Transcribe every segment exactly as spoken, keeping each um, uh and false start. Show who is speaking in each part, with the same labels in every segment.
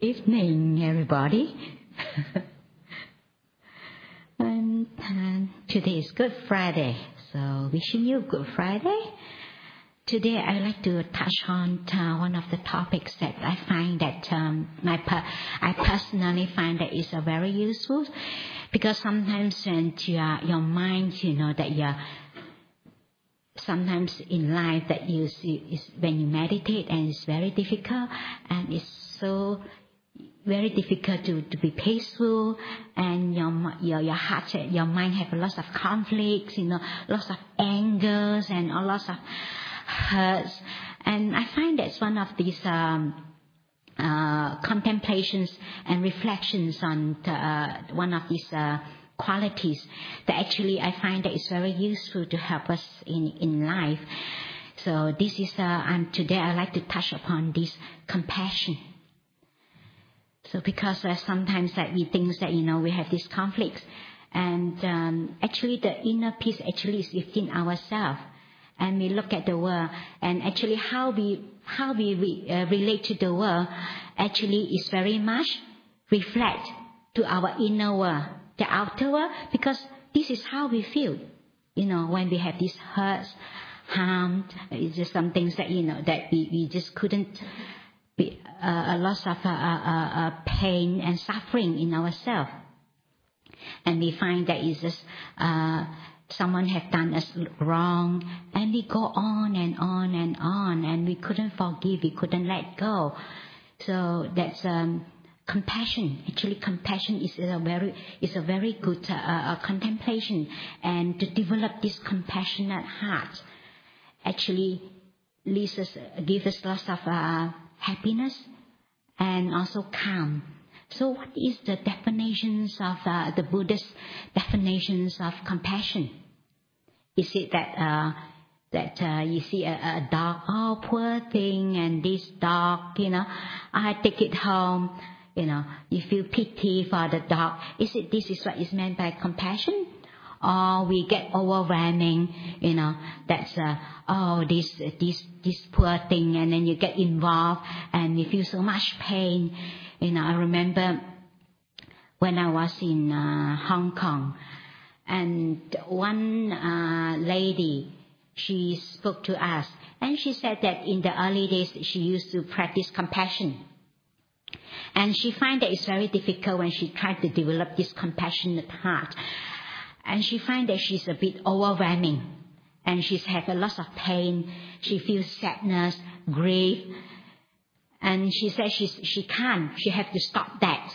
Speaker 1: Evening, everybody. and uh, today is Good Friday, so wishing you Good Friday. Today I'd like to touch on uh, one of the topics that I find that um, my per- I personally find that is uh, very useful, because sometimes when your your mind, you know that you're sometimes in life that you see is when you meditate, and it's very difficult, and it's so very difficult to, to be peaceful, and your your your heart, your mind have lots of conflicts, you know, lots of angers and a lots of hurts. And I find that's one of these um, uh, contemplations and reflections on the, uh, one of these uh, qualities that actually I find that is very useful to help us in in life. So this is uh, and today I like to touch upon this compassion. So because uh, sometimes that we think that, you know, we have these conflicts, and um, actually the inner peace actually is within ourselves, and we look at the world, and actually how we how we re, uh, relate to the world actually is very much reflect to our inner world, the outer world, because this is how we feel, you know, when we have these hurts, harm. It's just some things that, you know, that we, we just couldn't. Uh, a lot of uh, uh, uh, pain and suffering in ourselves, and we find that it's just uh, someone have done us wrong, and we go on and on and on, and we couldn't forgive, we couldn't let go. So that's um, compassion. Actually, compassion is a very is a very good uh, uh, contemplation, and to develop this compassionate heart actually leads us, gives us lots of uh, happiness and also calm. So what is the definitions of uh, the Buddhist definitions of compassion? Is it that uh, that uh, you see a, a dog, oh poor thing, and this dog, you know, I take it home, you know, you feel pity for the dog. Is it this is what is meant by compassion? Or we get overwhelming, you know, that's, uh, oh, this, this, this poor thing, and then you get involved, and you feel so much pain. You know, I remember when I was in uh, Hong Kong, and one uh, lady, she spoke to us, and she said that in the early days, she used to practice compassion. And she find that it's very difficult when she tried to develop this compassionate heart. And she finds that she's a bit overwhelming, and she's had a lot of pain. She feels sadness, grief, and she says she's, she can't. She has to stop that.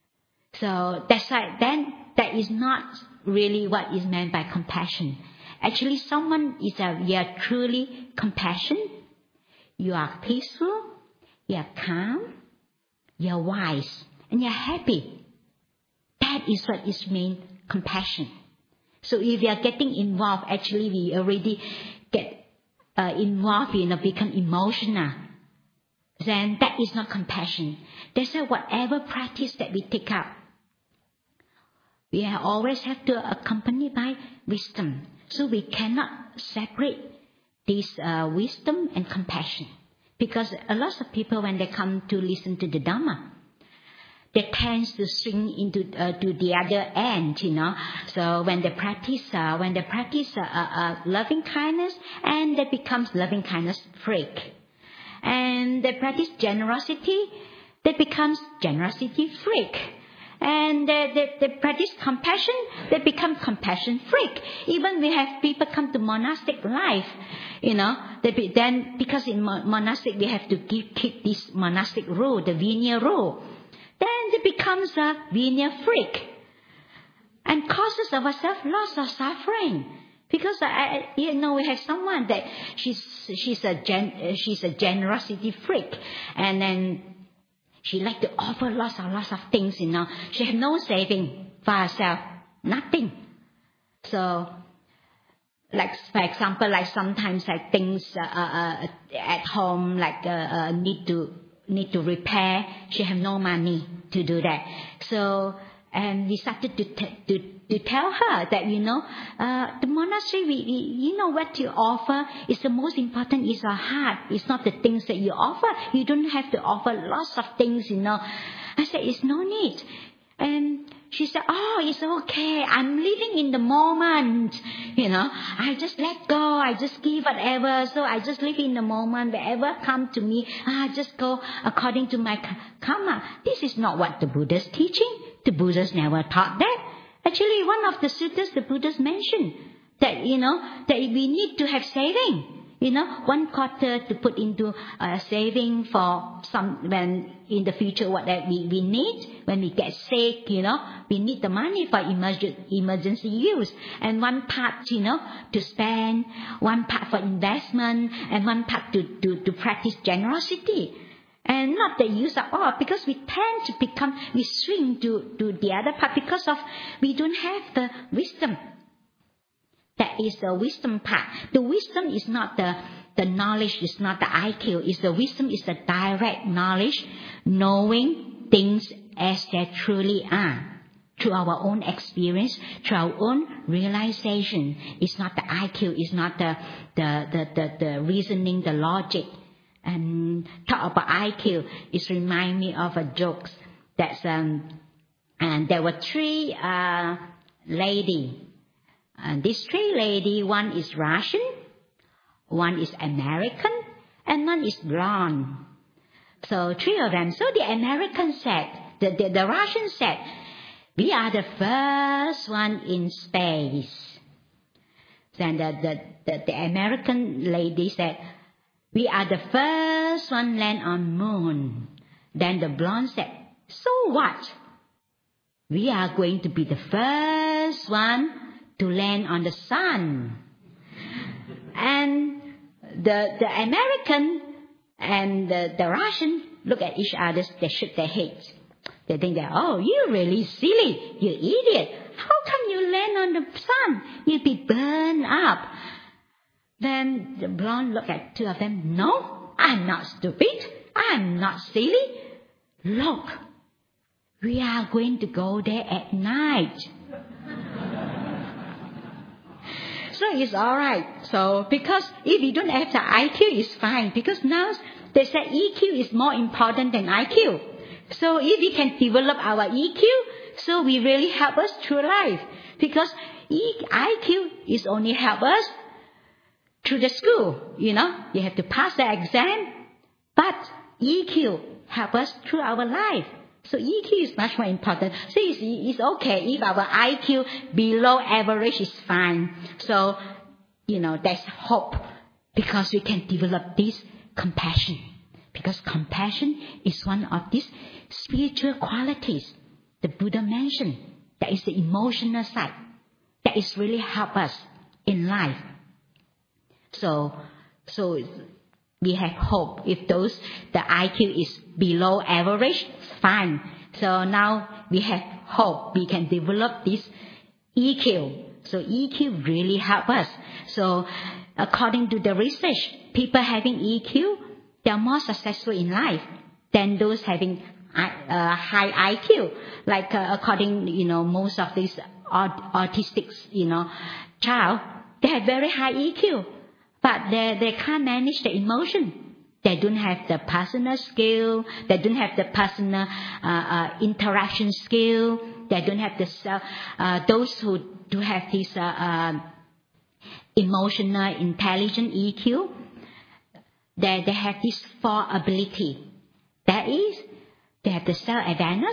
Speaker 1: So that's why then that is not really what is meant by compassion. Actually, someone is a you are truly compassionate. You are peaceful. You are calm. You are wise, and you are happy. That is what is meant compassion. So if we are getting involved, actually we already get uh, involved, you know, become emotional. Then that is not compassion. That's why whatever practice that we take up, we always have to accompany by wisdom. So we cannot separate this uh, wisdom and compassion. Because a lot of people, when they come to listen to the Dhamma, they tend to swing into uh, to the other end, you know. So when they practice, uh, when they practice uh, uh, loving kindness, and they become loving kindness freak, and they practice generosity, they become generosity freak, and they, they, they practice compassion, they become compassion freak. Even we have people come to monastic life, you know. They be, then because in monastic we have to keep, keep this monastic rule, the Vinaya rule. Then it becomes a Vinaya freak and causes ourselves lots of suffering. Because I, you know, we have someone that she's she's a gen, she's a generosity freak, and then she like to offer lots and lots of things. You know, she has no saving for herself, nothing. So, like for example, like sometimes like things uh, uh, at home, like uh, uh, need to. need to repair, she have no money to do that. So And we started to, t- to, to tell her that, you know, uh, the monastery, we, we, you know what you offer is the most important is our heart. It's not the things that you offer. You don't have to offer lots of things, you know. I said, it's no need. And she said, oh, it's okay. I'm living in the moment. You know, I just let go. I just give whatever. So I just live in the moment. Whatever come to me, I just go according to my karma. This is not what the Buddha's teaching. The Buddha's never taught that. Actually, one of the suttas the Buddha's mentioned that, you know, that we need to have saving. You know, one quarter to put into uh, saving for some, when in the future what that we, we need, when we get sick, you know, we need the money for emerg- emergency use. And one part, you know, to spend, one part for investment, and one part to, to, to practice generosity. And not the use of all, because we tend to become, we swing to, to the other part because of, we don't have the wisdom. That is the wisdom part. The wisdom is not the, the knowledge, is not the I Q. It's the wisdom is the direct knowledge, knowing things as they truly are. Through our own experience, through our own realization. It's not the I Q, it's not the, the, the, the, the reasoning, the logic. And talk about I Q, it reminds me of a joke. That's, um, and there were three uh, ladies. And these three ladies, one is Russian, one is American, and one is blonde. So three of them. So the American said, the, the, the Russian said, we are the first one in space. Then the, the, the, the American lady said, we are the first one land on moon. Then the blonde said, so what? We are going to be the first one to land on the sun. And the the American and the, the Russian look at each other, they shake their heads. They think that, oh, you're really silly, you idiot. How come you land on the sun? You'll be burned up. Then the blonde look at two of them. No, I'm not stupid. I'm not silly. Look, we are going to go there at night. So it's alright. So, because if you don't have the I Q, it's fine. Because now they say E Q is more important than I Q. So if we can develop our E Q, so we really help us through life. Because I Q is only help us through the school. You know, you have to pass the exam. But E Q help us through our life. So E Q is much more important. So it's, it's okay if our I Q below average is fine. So, you know, there's hope because we can develop this compassion. Because compassion is one of these spiritual qualities the Buddha mentioned. That is the emotional side. That is really help us in life. So, so we have hope. If those, the I Q is below average, fine. So now we have hope. We can develop this E Q. So E Q really help us. So according to the research, people having E Q, they are more successful in life than those having uh, high I Q. Like uh, according, you know, most of these aut- autistic, you know, child, they have very high E Q. But they, they can't manage the emotion. They don't have the personal skill. They don't have the personal uh, uh, interaction skill. They don't have the self, uh, those who do have this uh, uh, emotional, intelligent E Q. They, they have this four ability. That is, they have the self-awareness,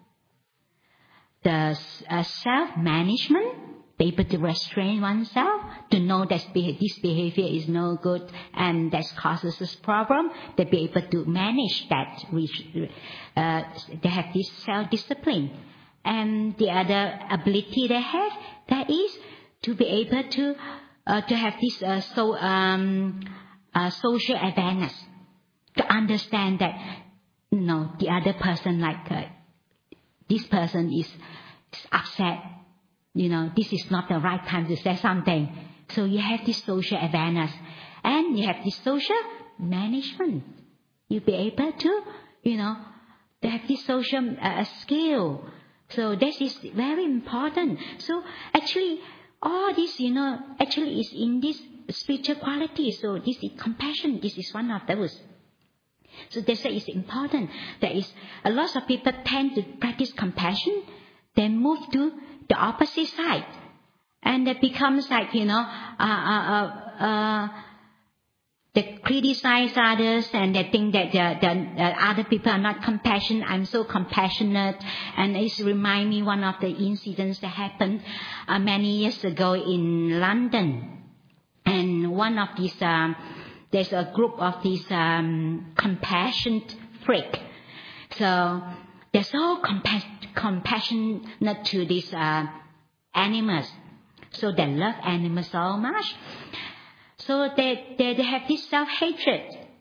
Speaker 1: the uh, self-management, be able to restrain oneself, to know that this behavior is no good and that causes this problem. They be able to manage that. Uh, they have this self-discipline. And the other ability they have, that is to be able to uh, to have this uh, so um, uh, social awareness, to understand that, you know, the other person, like uh, this person is, is upset. You know, this is not the right time to say something. So you have this social awareness. And you have this social management. You'll be able to, you know, to have this social uh, skill. So this is very important. So actually, all this, you know, actually is in this spiritual quality. So this is compassion. This is one of those. So they say it's important. There is a lot of people tend to practice compassion, then move to the opposite side, and it becomes like, you know, uh, uh, uh, uh, they criticize others and they think that the, the, the other people are not compassionate. I'm so compassionate, and it reminds me one of the incidents that happened uh, many years ago in London, and one of these. Um, There's a group of these um, compassionate freak. So they're so compa- compassionate to these uh, animals. So they love animals so much. So they, they, they have this self-hatred.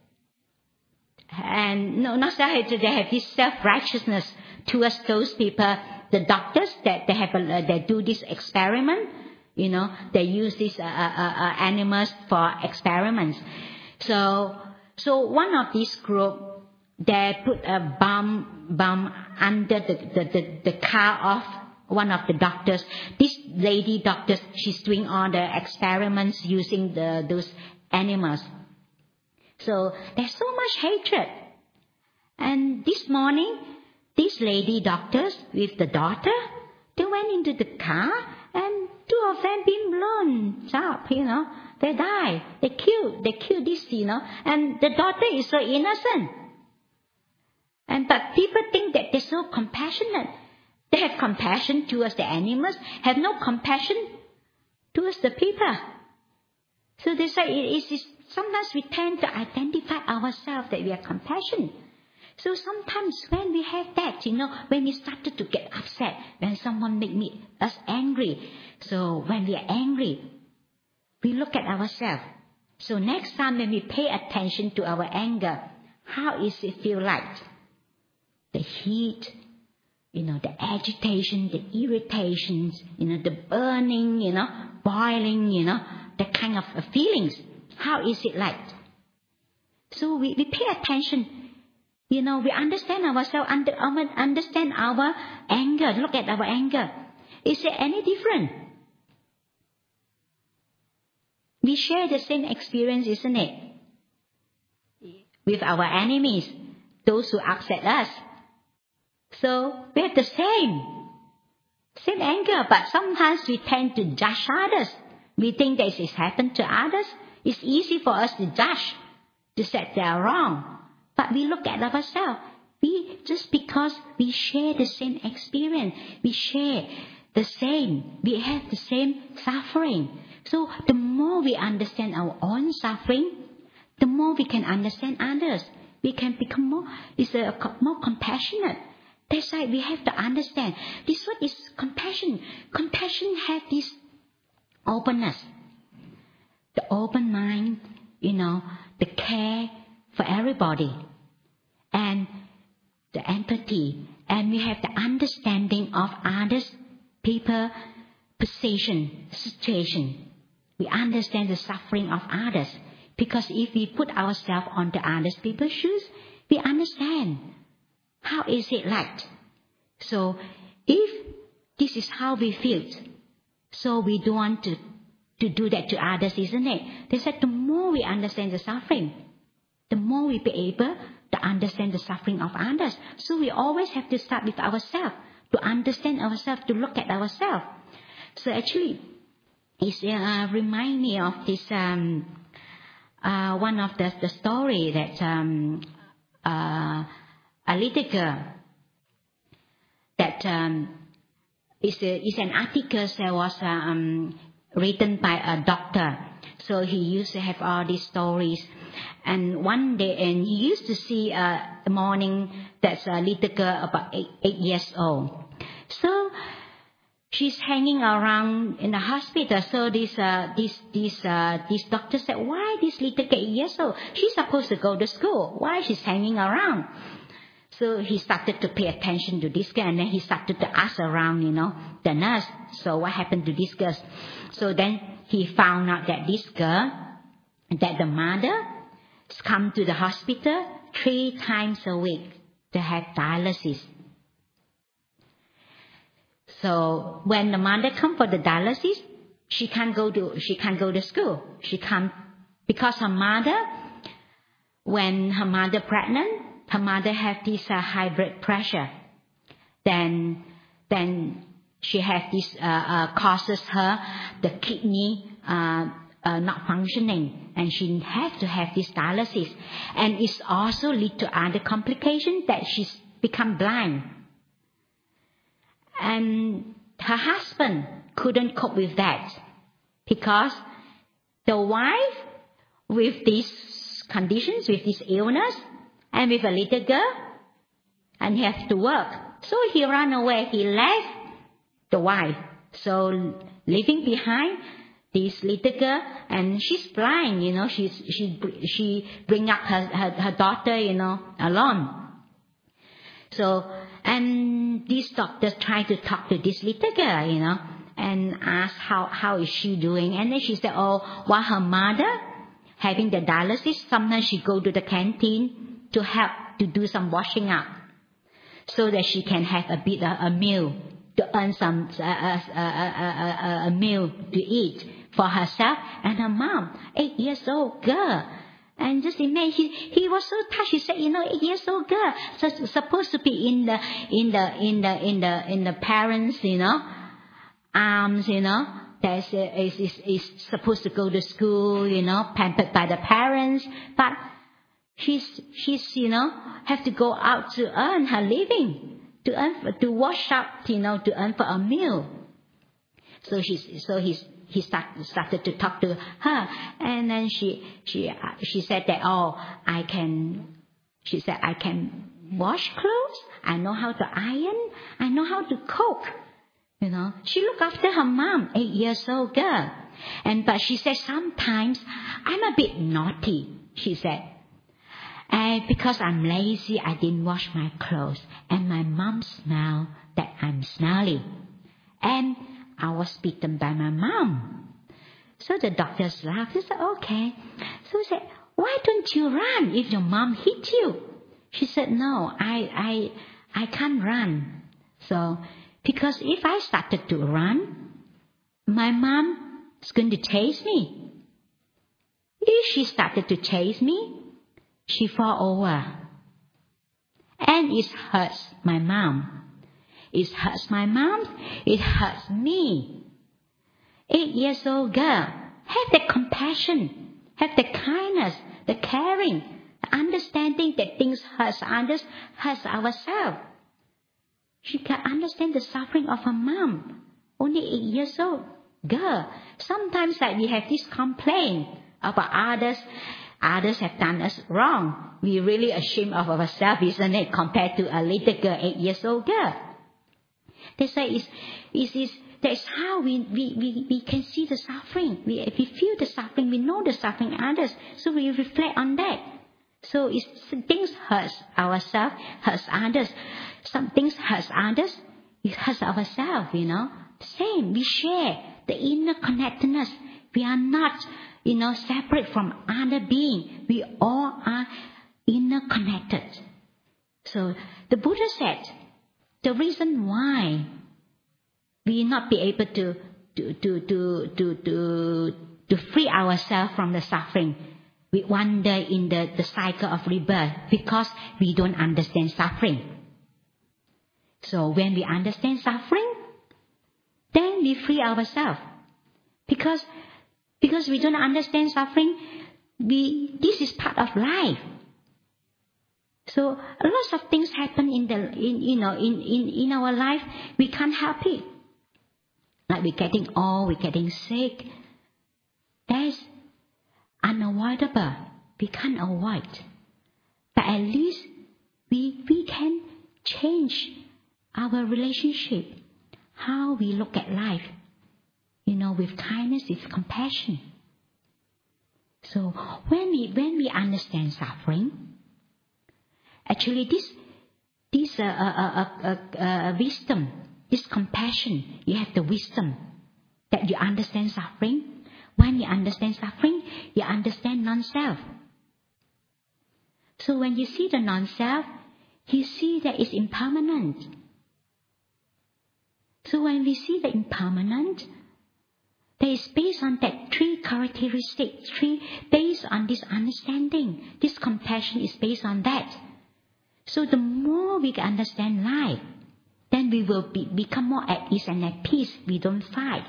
Speaker 1: And no, not self-hatred, they have this self-righteousness towards those people. The doctors, that they, have a, they do this experiment. You know, they use these uh, uh, uh, animals for experiments. So, so one of these group, they put a bomb, bomb under the, the, the, the car of one of the doctors. This lady doctor, she's doing all the experiments using the, those animals. So there's so much hatred. And this morning, these lady doctors with the daughter, they went into the car and two of them been blown up, you know. They die. They kill. They kill this, you know. And the daughter is so innocent. And but people think that they're so compassionate. They have compassion towards the animals, have no compassion towards the people. So they say it is. Sometimes we tend to identify ourselves that we are compassionate. So sometimes when we have that, you know, when we started to get upset, when someone make me us angry. So when we are angry, we look at ourselves. So next time when we pay attention to our anger, how is it feel like? The heat, you know, the agitation, the irritations, you know, the burning, you know, boiling, you know, that kind of feelings. How is it like? So we, we pay attention. You know, we understand ourselves, under, understand our anger. Look at our anger. Is it any different? We share the same experience, isn't it? With our enemies, those who upset us. So we have the same, same anger, but sometimes we tend to judge others. We think that this happened to others. It's easy for us to judge, to say they are wrong. But we look at ourselves. We, just because we share the same experience, we share the same, we have the same suffering. So the more we understand our own suffering, the more we can understand others. We can become more, is a, more compassionate. That's why we have to understand. This what is compassion. Compassion has this openness. The open mind, you know, the care for everybody. And the empathy. And we have the understanding of others, people, position, situation. We understand the suffering of others. Because if we put ourselves on the other people's shoes, we understand. How is it like? So, if this is how we feel, so we don't want to, to do that to others, isn't it? They said the more we understand the suffering, the more we be able to understand the suffering of others. So we always have to start with ourselves, to understand ourselves, to look at ourselves. So actually, it uh, reminds me of this, um, uh, one of the, the story that um, uh, a little girl, that um, is, a, is an article that was um, written by a doctor. So he used to have all these stories. And one day, and he used to see uh, a morning that's a little girl about eight, eight years old. So she's hanging around in the hospital. So this uh, this this uh, this doctor said, "Why this little girl eight years old? She's supposed to go to school. Why she's hanging around?" So he started to pay attention to this girl, and then he started to ask around, you know, the nurse. So what happened to this girl? So then he found out that this girl, that the mother come to the hospital three times a week to have dialysis. So when the mother come for the dialysis, she can't go to she can't go to school. She can't because her mother, when her mother pregnant, her mother have this uh, high blood pressure. Then then she has this uh, uh, causes her the kidney uh, uh, not functioning, and she has to have this dialysis. And it's also lead to other complications that she's become blind. And her husband couldn't cope with that because the wife with these conditions, with this illness, and with a little girl, and he has to work. So he ran away. He left the wife. So leaving behind this little girl, and she's blind, you know, she's, she, she bring up her, her, her daughter, you know, alone. So, and these doctors try to talk to this little girl, you know, and ask how, how is she doing. And then she said, oh, while her mother having the dialysis, sometimes she go to the canteen to help to do some washing up so that she can have a bit of a meal, to earn some, uh, uh, uh, uh, uh, a meal to eat for herself and her mom, eight years old girl. And just imagine, he, he was so touched. He said, you know, eight years old girl, so supposed to be in the, in the, in the, in the, in the parents, you know, arms, you know, that's, uh, is, is, is supposed to go to school, you know, pampered by the parents. But she's, she's, you know, have to go out to earn her living, to earn, to wash up, you know, to earn for a meal. So she's, so he's, he start, started to talk to her, and then she she she said that, oh, I can, she said, I can wash clothes, I know how to iron, I know how to cook, you know. She looked after her mom, eight years old girl, and but she said sometimes I'm a bit naughty. She said, and because I'm lazy, I didn't wash my clothes, and my mom smelled that I'm smelly, and I was beaten by my mom. So the doctors laughed. They said, okay. So he said, why don't you run if your mom hit you? She said, no, I, I, I can't run. So, because if I started to run, my mom is going to chase me. If she started to chase me, she fall over. And it hurts my mom. It hurts my mom. It hurts me. Eight years old girl. Have the compassion. Have the kindness. The caring. The understanding that things hurt others, hurts ourselves. She can understand the suffering of her mom. Only eight years old girl. Sometimes like we have this complaint about others. Others have done us wrong. We really ashamed of ourselves, isn't it? Compared to a little girl, eight years old girl. They say it's, it's, it's, that's how we, we, we, we can see the suffering. We, if we feel the suffering, we know the suffering of others. So we reflect on that. So it's, things hurt ourselves, hurts others. Some things hurt others, it hurts ourselves, you know. Same, we share the inner connectedness. We are not, you know, separate from other beings. We all are inner connected. So the Buddha said, the reason why we not be able to to to to to to, to free ourselves from the suffering, we wander in the, the cycle of rebirth because we don't understand suffering. So when we understand suffering, then we free ourselves. Because because we don't understand suffering, we this is part of life. So a lot of things happen in the in you know in, in, in our life, we can't help it. Like we're getting old, we're getting sick. That's unavoidable. We can't avoid. But at least we we can change our relationship, how we look at life. You know, with kindness, with compassion. So when we when we understand suffering, actually, this, this uh, uh, uh, uh, uh, wisdom, this compassion, you have the wisdom that you understand suffering. When you understand suffering, you understand non-self. So when you see the non-self, you see that it's impermanent. So when we see the impermanent, that is based on that three characteristics, three, based on this understanding. This compassion is based on that. So the more we understand life, then we will be, become more at ease and at peace. We don't fight.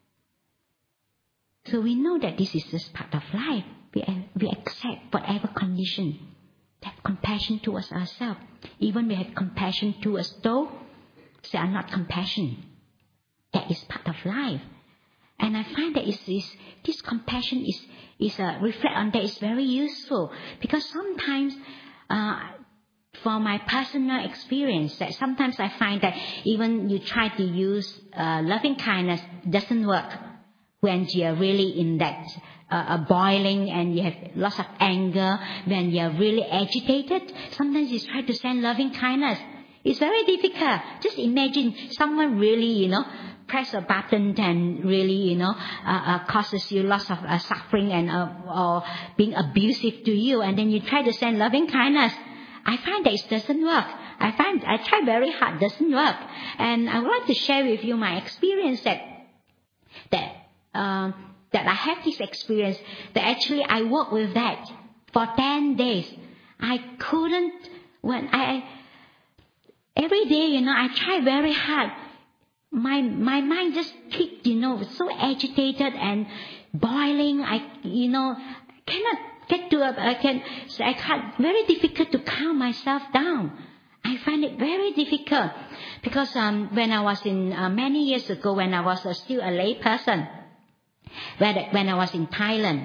Speaker 1: So we know that this is just part of life. We, we accept whatever condition. Have compassion towards ourselves. Even we have compassion towards those that are not compassion. That is part of life. And I find that is, is, this compassion is, is uh, reflect on that is very useful. Because sometimes, uh, for my personal experience, that sometimes I find that even you try to use uh, loving kindness doesn't work when you're really in that uh, boiling and you have lots of anger, when you're really agitated. Sometimes you try to send loving kindness. It's very difficult. Just imagine someone really, you know, press a button and really, you know, uh, uh, causes you lots of uh, suffering and uh, or being abusive to you, and then you try to send loving kindness. I find that it doesn't work. I find I try very hard, doesn't work. And I would like to share with you my experience that that um, that I have this experience that actually I worked with that for ten days. I couldn't when I every day, you know, I try very hard. My my mind just kicked, you know, so agitated and boiling. I you know cannot get to a I can so I can't very difficult to calm myself down. I find it very difficult because um when I was in uh, many years ago when I was uh, still a lay person, when when I was in Thailand.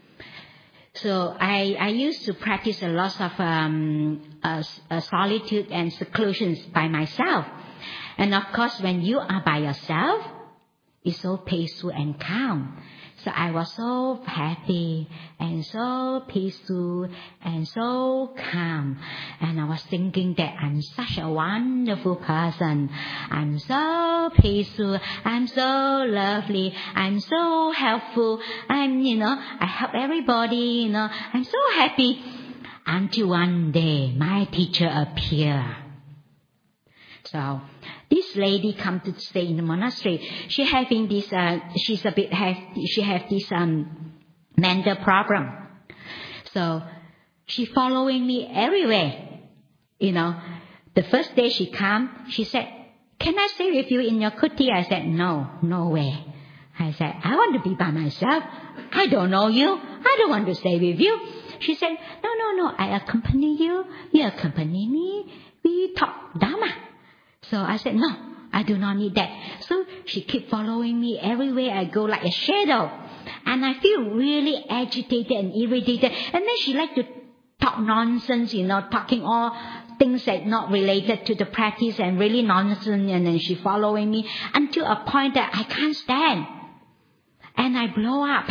Speaker 1: So I I used to practice a lot of um uh, uh, solitude and seclusions by myself. And of course, when you are by yourself, it's so peaceful and calm. So I was so happy and so peaceful and so calm. And I was thinking that I'm such a wonderful person. I'm so peaceful. I'm so lovely. I'm so helpful. I'm, you know, I help everybody, you know. I'm so happy. Until one day, my teacher appeared. So this lady come to stay in the monastery. She having this. Uh, she's a bit have. She have this um, mental problem. So she following me everywhere. You know, the first day she come, she said, "Can I stay with you in your kuti?" I said, "No, no way." I said, "I want to be by myself. I don't know you. I don't want to stay with you." She said, "No, no, no. I accompany you. You accompany me. We talk Dharma." So I said, "No, I do not need that." So she keep following me everywhere I go like a shadow. And I feel really agitated and irritated. And then she like to talk nonsense, you know, talking all things that not related to the practice and really nonsense. And then she following me until a point that I can't stand. And I blow up.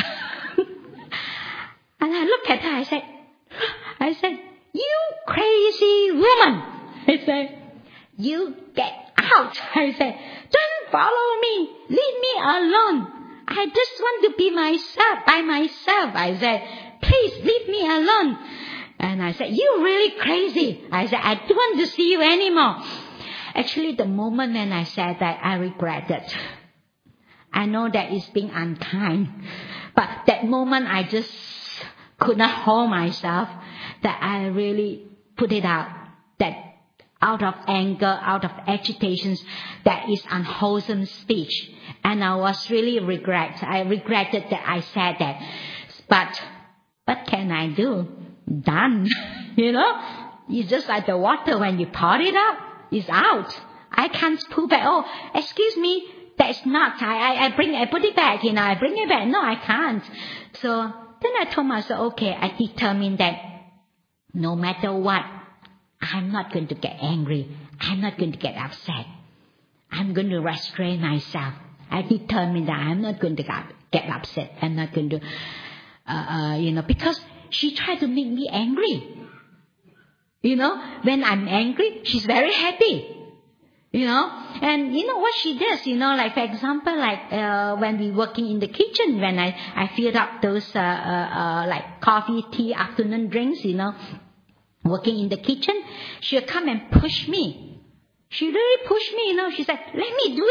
Speaker 1: And I look at her, I said, I said, "You crazy woman." I said, "You get out." I said, "Don't follow me. Leave me alone. I just want to be myself, by myself." I said, "Please leave me alone." And I said, "You're really crazy." I said, "I don't want to see you anymore." Actually, the moment when I said that, I regret it. I know that it's being unkind. But that moment, I just could not hold myself. That I really put it out. That out of anger, out of agitations, that is unwholesome speech. And I was really regret. I regretted that I said that. But what can I do? Done. You know? It's just like the water when you pour it up, it's out. I can't pull back. "Oh, excuse me, that's not. I, I, I bring, I put it back, you know, I bring it back." No, I can't. So then I told myself, okay, I determined that no matter what, I'm not going to get angry. I'm not going to get upset. I'm going to restrain myself. I determined that I'm not going to get upset. I'm not going to, uh, uh, you know, because she tried to make me angry. You know, when I'm angry, she's very happy. You know, and you know what she does, you know, like for example, like uh, when we working in the kitchen, when I, I filled up those uh, uh, uh, like coffee, tea, afternoon drinks, you know, working in the kitchen, she'll come and push me. She really pushed me, you know. She said, "Let me do it.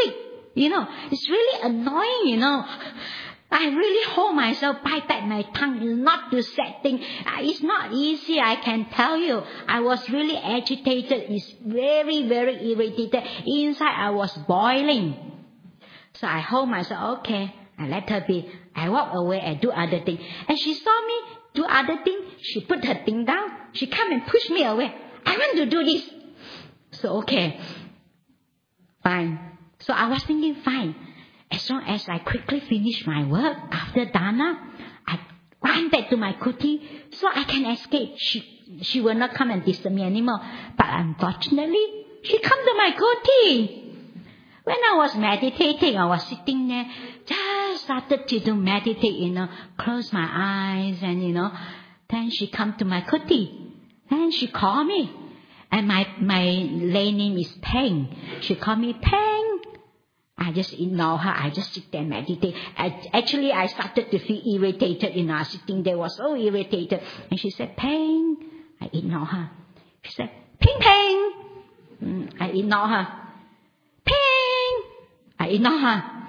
Speaker 1: You know, it's really annoying, you know. I really hold myself, bite back my tongue, not to say things. It's not easy, I can tell you. I was really agitated. It's very, very irritated. Inside, I was boiling. So I hold myself, okay, I let her be. I walk away and do other things. And she saw me do other things. She put her thing down. She come and push me away. I want to do this. So, okay, fine. So I was thinking, fine. As long as I quickly finish my work after dana, I run back to my kuti so I can escape. She, she will not come and disturb me anymore. But unfortunately, she come to my kuti. When I was meditating, I was sitting there, just started to do meditate, you know, close my eyes and, you know, then she come to my kuti. And she called me. And my, my lay name is Peng. She called me Peng. I just ignore her. I just sit there and meditate. I, actually, I started to feel irritated, you know, I was sitting there, was so irritated. And she said, Peng. I ignore her. She said, Peng Peng. Mm, I ignore her. Peng. I ignore her.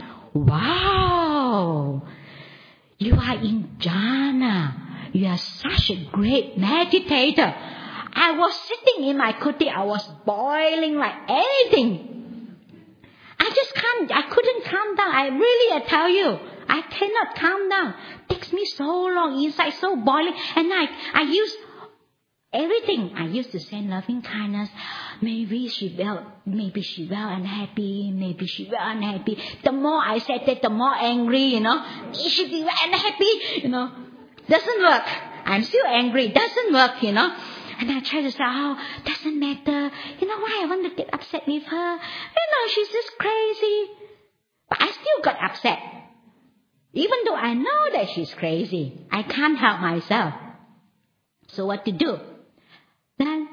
Speaker 1: Wow. You are in jhana. You are such a great meditator. I was sitting in my kuti. I was boiling like anything. I just can't, I couldn't calm down. I really, I tell you, I cannot calm down. It takes me so long, inside so boiling. And I, I use everything. I used to say loving kindness. Maybe she well, maybe she well unhappy. Maybe she well unhappy. The more I said that, the more angry, you know. She should be well unhappy, you know. Doesn't work. I'm still angry. Doesn't work, you know. And I try to say, oh, doesn't matter. You know why I want to get upset with her? You know, she's just crazy. But I still got upset. Even though I know that she's crazy, I can't help myself. So what to do? Then,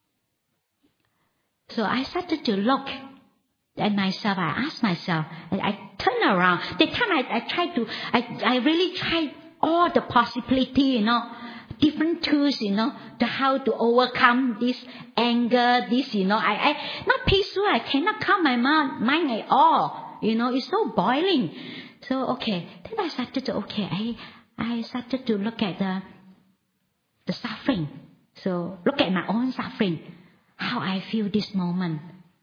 Speaker 1: so I started to look at myself. I asked myself, and I turned around. The time I, I tried to, I, I really tried all the possibility, you know, different tools, you know, to how to overcome this anger, this, you know, I, I, not peaceful, I cannot calm my mind, mind at all, you know, it's so boiling. So, okay, then I started to, okay, I, I started to look at the, the suffering. So, look at my own suffering, how I feel this moment.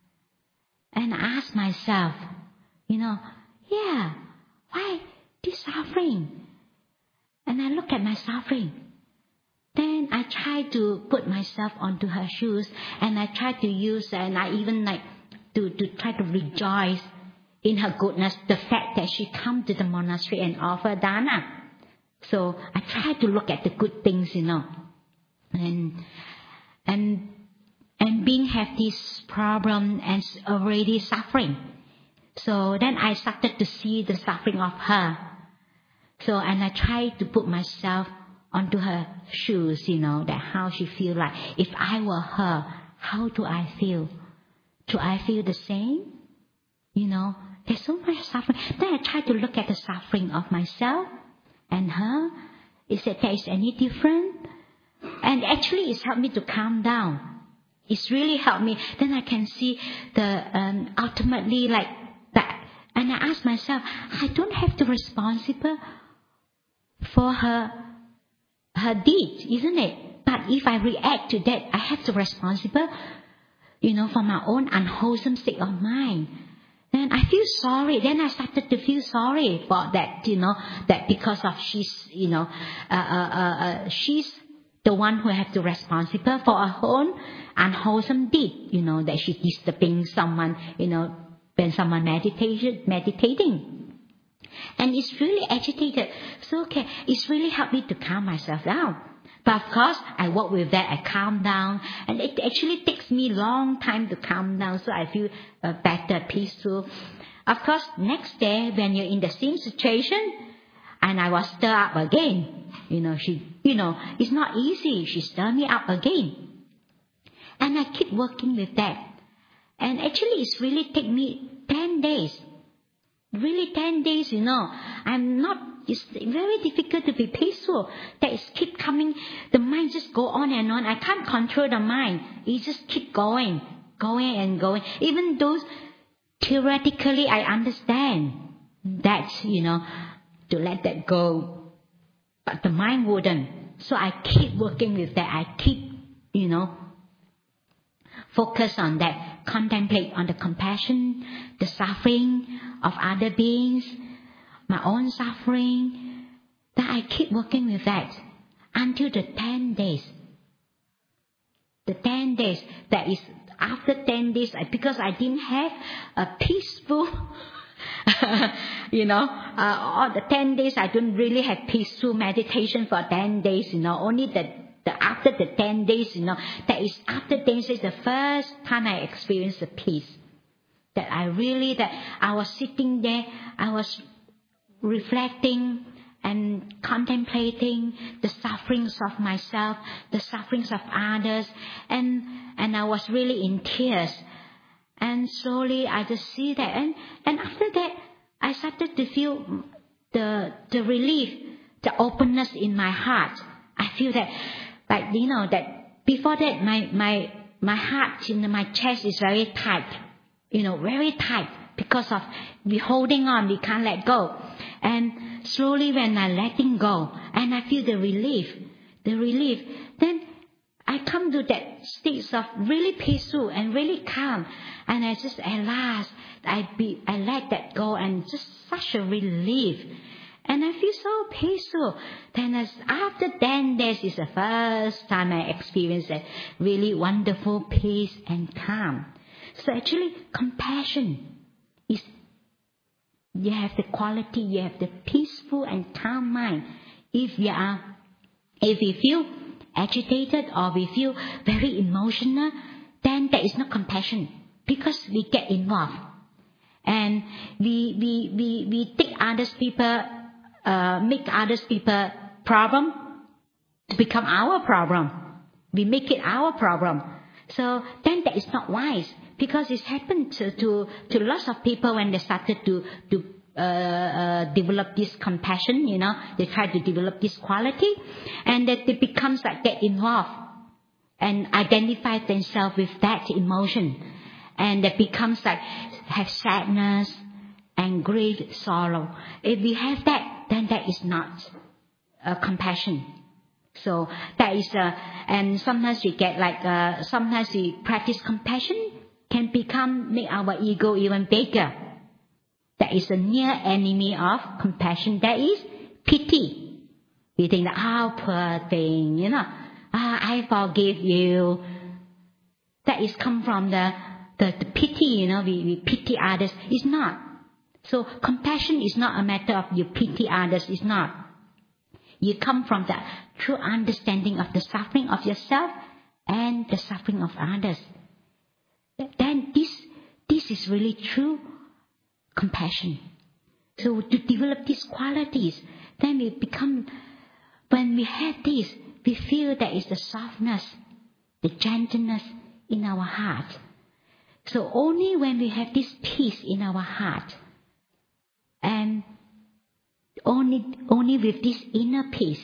Speaker 1: And I ask myself, you know, yeah, why this suffering? And I look at my suffering. Then I try to put myself onto her shoes, and I try to use, and I even like to, to try to rejoice in her goodness, the fact that she come to the monastery and offer dana. So I try to look at the good things, you know, and and and being have this problem and already suffering. So then I started to see the suffering of her. So and I try to put myself onto her shoes, you know, that how she feel like. If I were her, how do I feel? Do I feel the same? You know, there's so much suffering. Then I try to look at the suffering of myself and her. Is that there is any different? And actually it's helped me to calm down. It's really helped me. Then I can see the, um, ultimately like that. And I ask myself, I don't have to be responsible for her her deed, isn't it? But if I react to that, I have to be responsible, you know, for my own unwholesome state of mind. Then I feel sorry. Then I started to feel sorry for that, you know, that because of she's, you know, uh, uh, uh, uh, she's the one who has to be responsible for her own unwholesome deed, you know, that she's disturbing someone, you know, when someone meditation, meditating. And it's really agitated. So, okay, it's really helped me to calm myself down. But of course, I work with that, I calm down. And it actually takes me a long time to calm down, so I feel uh, better, peaceful. Of course, next day, when you're in the same situation, and I was stirred up again. You know, she, you know, it's not easy. She stirred me up again. And I keep working with that. And actually, it's really take me ten days. Really ten days, you know. I'm not, it's very difficult to be peaceful. That is keep coming, the mind just go on and on. I can't control the mind. It just keep going, going and going. Even those theoretically I understand that, you know, to let that go, but the mind wouldn't. So I keep working with that. I keep, you know, focus on that, contemplate on the compassion, the suffering of other beings, my own suffering, that I keep working with that until the ten days. The ten days, that is, after ten days, because I didn't have a peaceful, you know, uh, all the ten days I don't really have peaceful meditation for ten days, you know, only the, the after the ten days, you know, that is after ten days, the first time I experienced the peace. That I really, that I was sitting there, I was reflecting and contemplating the sufferings of myself, the sufferings of others, and and I was really in tears. And slowly I just see that, and, and after that I started to feel the the relief, the openness in my heart. I feel that, like, you know, that before that my my my heart in my chest is very tight, you know, very tight because of we holding on, we can't let go. And slowly when I letting go, and I feel the relief, the relief, then I come to that state of really peaceful and really calm. And I just, at last, I be, I let that go, and just such a relief. And I feel so peaceful. Then as after ten days is the first time I experienced a really wonderful peace and calm. So actually, compassion is, you have the quality, you have the peaceful and calm mind. If you are, if we feel agitated or we feel very emotional, then there is no compassion, because we get involved. And we, we, we, we take others people, uh, make others people problem to become our problem. We make it our problem. So then that is not wise, because it's happened to, to, to lots of people when they started to, to uh, uh, develop this compassion, you know, they try to develop this quality, and that it becomes like get involved and identify themselves with that emotion. And that becomes like have sadness and grief, sorrow. If we have that, then that is not uh, compassion. So that is, uh, and sometimes we get like, uh, sometimes we practice compassion can become, make our ego even bigger. That is a near enemy of compassion. That is pity. We think that, oh, poor thing, you know, ah, I forgive you. That is come from the, the, the pity, you know, we, we pity others. It's not. So compassion is not a matter of you pity others. It's not. You come from the true understanding of the suffering of yourself and the suffering of others. Then this, this is really true compassion. So to develop these qualities, then we become, when we have this, we feel there is the softness, the gentleness in our heart. So only when we have this peace in our heart, and only, only with this inner peace,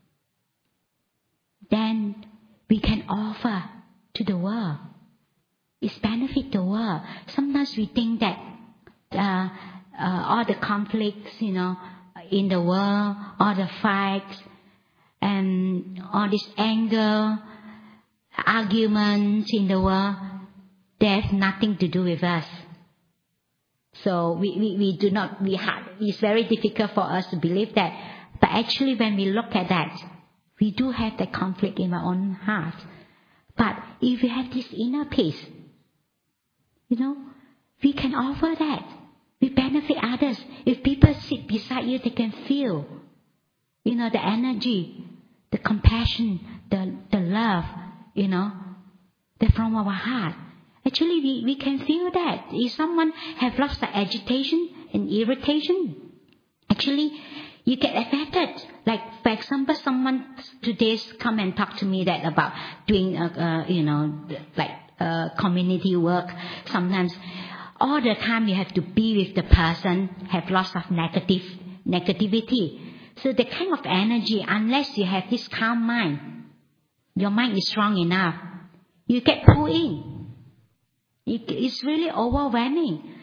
Speaker 1: then we can offer to the world. It's benefit the world. Sometimes we think that uh, uh, all the conflicts, you know, in the world, all the fights, and all this anger, arguments in the world, they have nothing to do with us. So we, we, we do not, we have, it's very difficult for us to believe that. But actually when we look at that, we do have that conflict in our own heart. But if we have this inner peace, you know, we can offer that. We benefit others. If people sit beside you, they can feel, you know, the energy, the compassion, the, the love, you know, that from our heart. Actually, we, we can feel that. If someone have lots of agitation and irritation, actually, you get affected. Like, for example, someone today come and talk to me that about doing, uh, uh, you know, like uh, community work. Sometimes, all the time you have to be with the person, have lots of negative negativity. So the kind of energy, unless you have this calm mind, your mind is strong enough, you get pulled in. It's really overwhelming.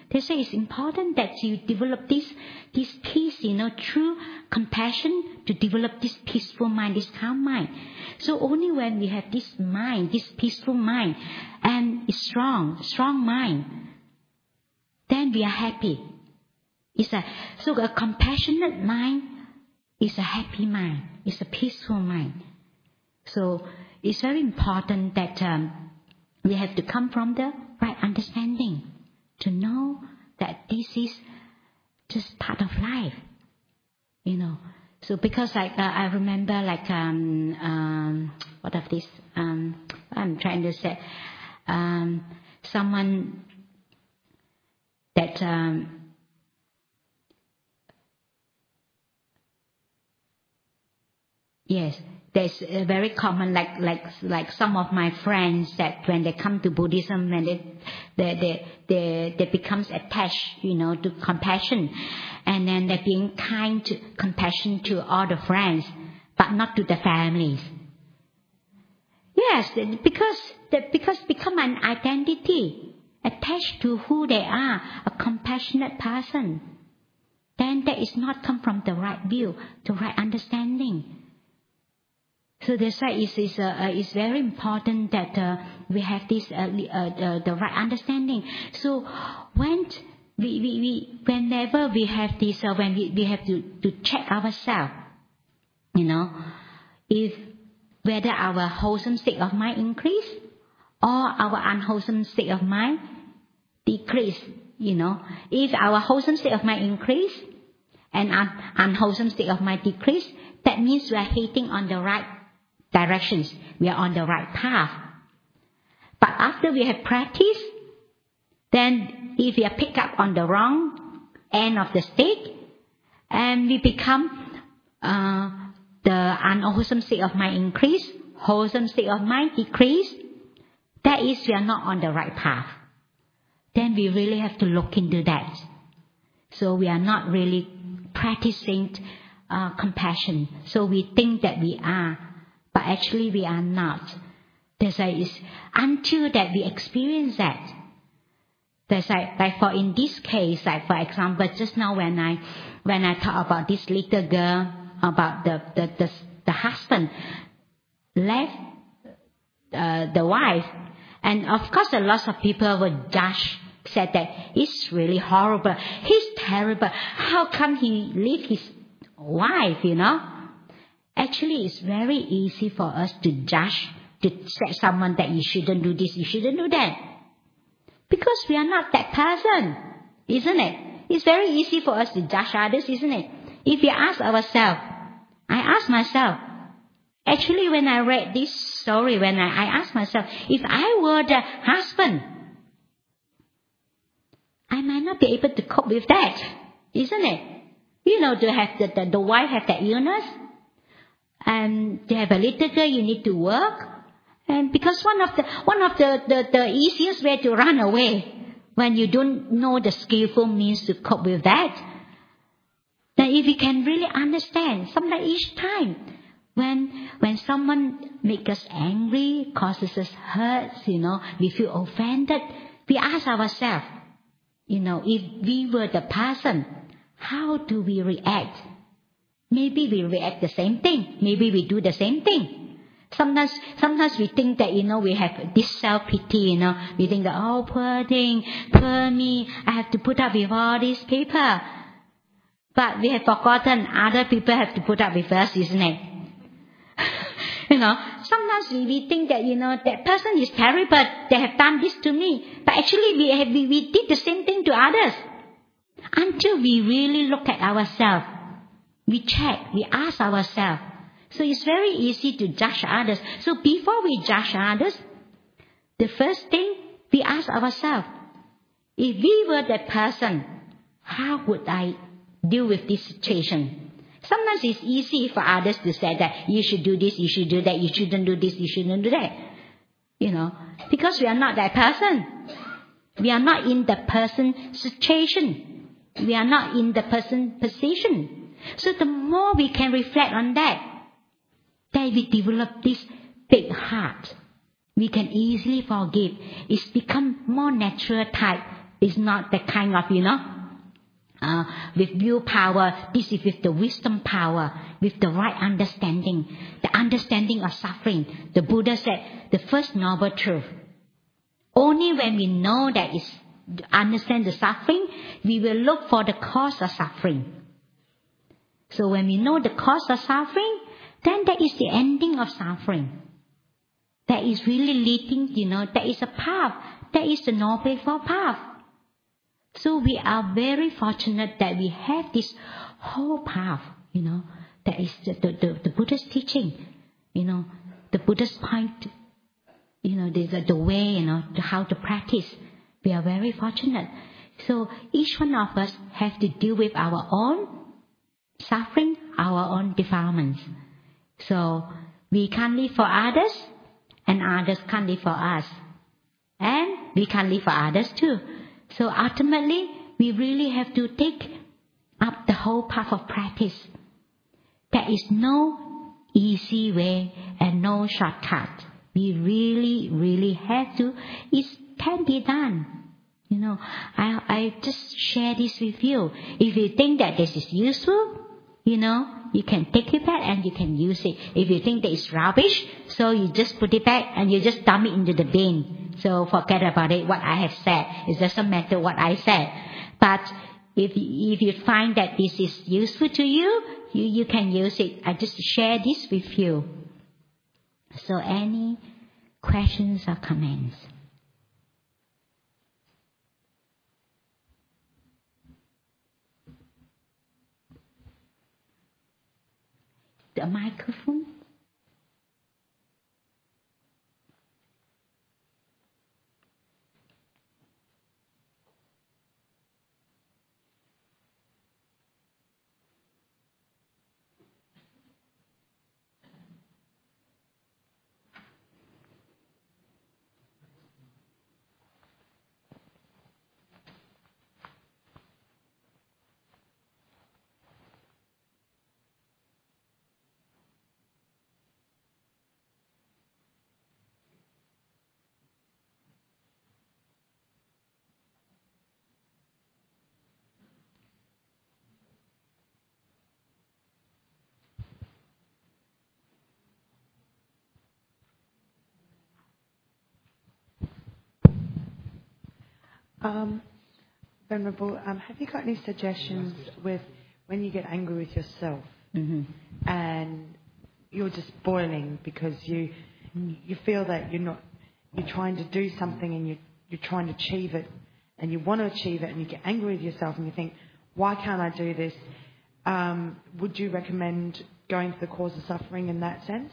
Speaker 1: They say it's important that you develop this, this peace, you know, through compassion to develop this peaceful mind, this calm mind. So only when we have this mind, this peaceful mind, and it's strong, strong mind, then we are happy. It's a, so a compassionate mind is a happy mind. It's a peaceful mind. So it's very important that um, we have to come from the right understanding to know that this is just part of life, you know. So because like uh, I remember like um um what of this um I'm trying to say um someone that um yes, there's a very common, like like like some of my friends that when they come to Buddhism, when they they they they, they becomes attached, you know, to compassion, and then they're being kind to compassion to all the friends, but not to the families. Yes, because they, because become an identity attached to who they are, a compassionate person. Then that is not come from the right view, the right understanding. So that's why it's, it's, uh, it's very important that uh, we have this uh, uh, uh, the right understanding. So when we, we, we whenever we have this, uh, when we, we have to, to check ourselves, you know, if whether our wholesome state of mind increase or our unwholesome state of mind decrease, you know. If our wholesome state of mind increase and un- unwholesome state of mind decrease, that means we are heading on the right directions. We are on the right path. But after we have practiced, then if we are picked up on the wrong end of the stick, and we become uh, the unwholesome state of mind increase, wholesome state of mind decrease, that is we are not on the right path. Then we really have to look into that. So we are not really practicing uh, compassion. So we think that we are, but actually we are not. That's why it's until that we experience that. That's like, like for in this case, like for example, just now when I when I talk about this little girl, about the the the, the husband left uh, the wife, and of course a lot of people would judge, said that it's really horrible, he's terrible. How come he leave his wife? You know. Actually, it's very easy for us to judge, to say someone that you shouldn't do this, you shouldn't do that. Because we are not that person, isn't it? It's very easy for us to judge others, isn't it? If we ask ourselves, I ask myself, actually when I read this story, when I, I asked myself, if I were the husband, I might not be able to cope with that, isn't it? You know, to have the, the, the wife have that illness, and to have a little girl, you need to work. And because one of the one of the, the, the easiest way to run away when you don't know the skillful means to cope with that, then if we can really understand, sometimes each time when when someone makes us angry, causes us hurt, you know, we feel offended, we ask ourselves, you know, if we were the person, how do we react? Maybe we react the same thing. Maybe we do the same thing. Sometimes, sometimes we think that, you know, we have this self-pity, you know. We think that, oh, poor thing, poor me, I have to put up with all these people. But we have forgotten other people have to put up with us, isn't it? You know, sometimes we, we think that, you know, that person is terrible, they have done this to me. But actually we, have, we, we did the same thing to others. Until we really look at ourselves. We check, we ask ourselves. So it's very easy to judge others. So before we judge others, the first thing we ask ourselves, if we were that person, how would I deal with this situation? Sometimes it's easy for others to say that you should do this, you should do that, you shouldn't do this, you shouldn't do that. You know, because we are not that person. We are not in the person situation. We are not in the person position. So the more we can reflect on that, then we develop this big heart. We can easily forgive. It's become more natural type It's not the kind of, you know, uh, with willpower. This is with the wisdom power, with the right understanding, the understanding of suffering. The Buddha said, the first noble truth. Only when we know that is understand the suffering, we will look for the cause of suffering. So when we know the cause of suffering, then that is the ending of suffering. That is really leading, you know, that is a path. That is the Noble Eightfold Path. So we are very fortunate that we have this whole path, you know, that is the, the, the, the Buddha's teaching, you know, the Buddha's point, you know, the, the, the way, you know, to how to practice. We are very fortunate. So each one of us have to deal with our own suffering, our own defilements. So we can't live for others, and others can't live for us. And we can't live for others too. So ultimately, we really have to take up the whole path of practice. There is no easy way and no shortcut. We really, really have to. It can be done. You know, I, I just share this with you. If you think that this is useful, you know, you can take it back and you can use it. If you think that it's rubbish, so you just put it back and you just dump it into the bin. So forget about it, what I have said. It doesn't matter what I said. But if, if you find that this is useful to you, you, you can use it. I just share this with you. So any questions or comments? The microphone?
Speaker 2: Um, Venerable, um, have you got any suggestions with when you get angry with yourself
Speaker 1: Mm-hmm.
Speaker 2: and you're just boiling because you you feel that you're not you're trying to do something and you you're trying to achieve it and you want to achieve it and you get angry with yourself and you think, why can't I do this? Um, would you recommend going to the cause of suffering in that sense?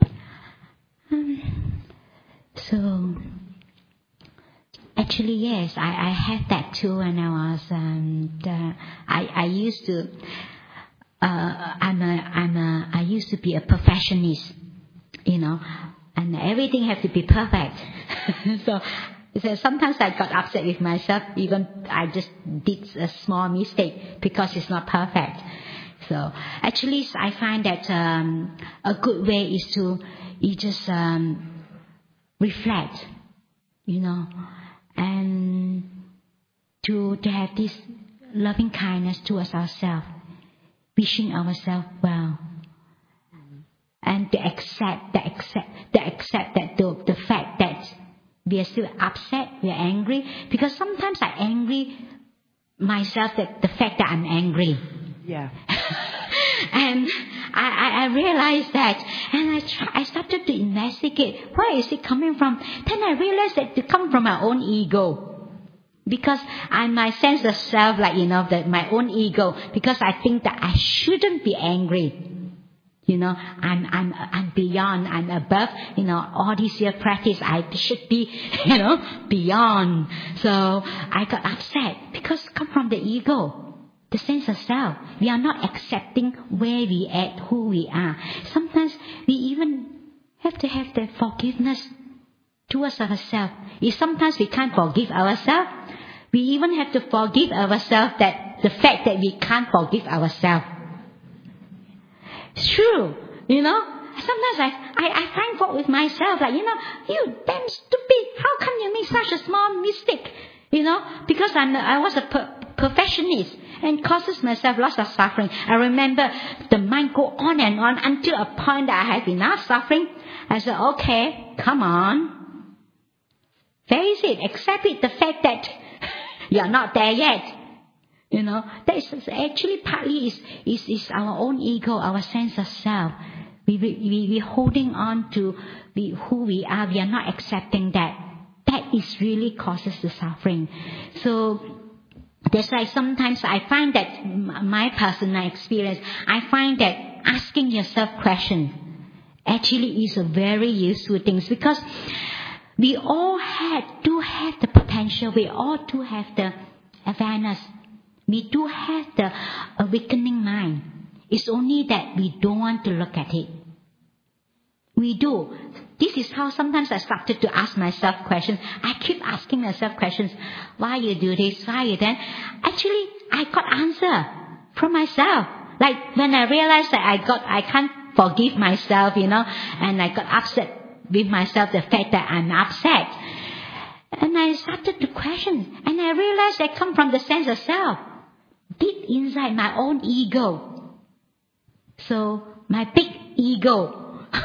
Speaker 1: Um, so actually, yes, I, I had that too when I was. Um, the, I I used to. Uh, I'm a I'm a I used to be a perfectionist, you know, and everything has to be perfect. so, so sometimes I got upset with myself, even I just did a small mistake because it's not perfect. So actually, I find that um, a good way is to you just um, reflect, you know, and to to have this loving kindness towards ourselves, wishing ourselves well, and to accept, the accept, the accept that the the fact that we are still upset, we are angry, because sometimes I angry myself that the fact that I'm angry.
Speaker 2: Yeah.
Speaker 1: And I, I, I realized that, and I try, I started to investigate where is it coming from. Then I realized that it comes from my own ego, because I my sense of self, like you know, that my own ego, because I think that I shouldn't be angry. You know, I'm I'm I'm beyond, I'm above. You know, all this year practice, I should be, you know, beyond. So I got upset because it comes from the ego. The sense of self. We are not accepting where we at, who we are. Sometimes we even have to have the forgiveness towards ourselves. If sometimes we can't forgive ourselves, we even have to forgive ourselves that the fact that we can't forgive ourselves. It's true, you know. Sometimes I, I, I find fault with myself, like, you know, you damn stupid, how come you make such a small mistake? You know, because I'm, I was a per- perfectionist and causes myself lots of suffering. I remember the mind go on and on until a point that I have enough suffering. I said, okay, come on. Face it, accept it, the fact that you're not there yet. You know, that is actually partly is, is, is our own ego, our sense of self. We, we, we, we holding on to we, who we are. We are not accepting that. That is really causes the suffering. So that's why sometimes I find that my personal experience, I find that asking yourself questions actually is a very useful thing, because we all had, do have the potential. We all do have the awareness. We do have the awakening mind. It's only that we don't want to look at it. We do. This is how sometimes I started to ask myself questions. I keep asking myself questions. Why you do this? Why you then? Actually, I got answer from myself. Like when I realized that I got, I can't forgive myself, you know, and I got upset with myself, the fact that I'm upset. And I started to question. And I realized I come from the sense of self. Deep inside my own ego. So, my big ego.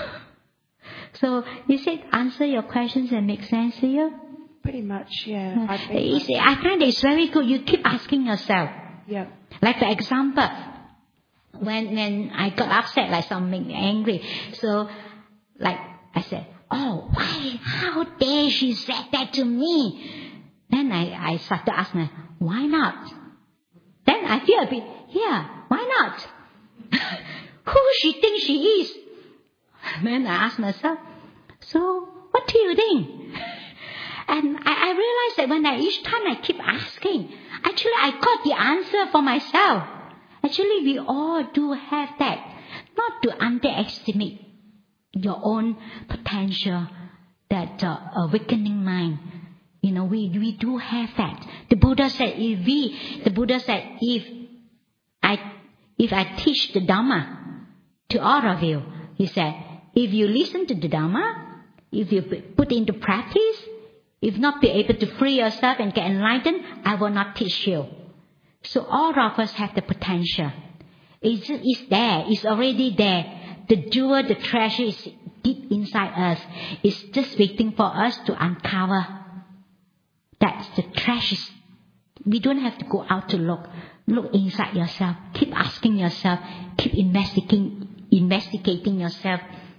Speaker 1: So, is it answer your questions and make sense to you?
Speaker 2: Pretty much, yeah. I,
Speaker 1: think I find it's very good. You keep asking yourself.
Speaker 2: Yeah.
Speaker 1: Like for example, when when I got upset, like something angry. So, like I said, oh, why? How dare she said that to me? Then I, I started to ask myself, why not? Then I feel a bit, yeah, why not? Who she thinks she is? Then I ask myself, so what do you think? And I, I realized that when I, each time I keep asking, actually I got the answer for myself. Actually we all do have that. Not to underestimate your own potential, that uh, awakening mind. You know, we, we do have that. The Buddha said, if we, the Buddha said, if I, if I teach the Dhamma to all of you, he said, if you listen to the Dhamma, if you put into practice, if not be able to free yourself and get enlightened, I will not teach you. So all of us have the potential. It's, it's there. It's already there. The jewel, the treasure is deep inside us. It's just waiting for us to uncover. That's the treasure. We don't have to go out to look. Look inside yourself. Keep asking yourself. Keep investigating, investigating yourself.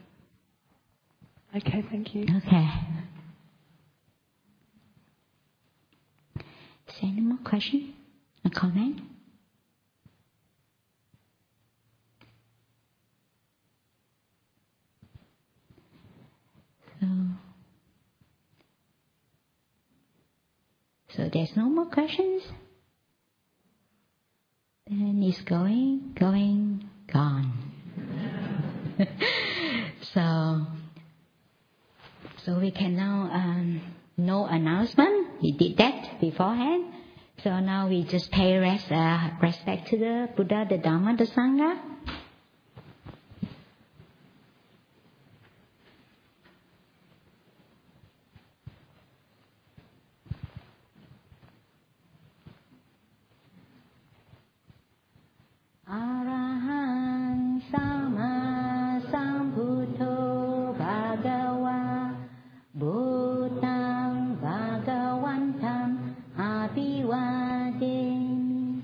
Speaker 2: Okay, thank you.
Speaker 1: Okay. Is there any more question or comment? So, so there's no more questions? Then it's going, going, gone. so, so we can now, um, no announcement. We did that beforehand. So now we just pay res, uh, respect to the Buddha, the Dhamma, the Sangha. Arahant Sama Sambuddho Bhagava Buddhang Bhagavantam Abhivademi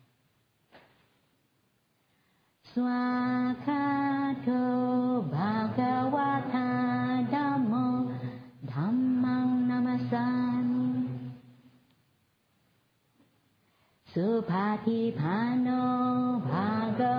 Speaker 1: Swakato Bhagavata Dhammo Dhammang Namasami Supatipano Bhagavata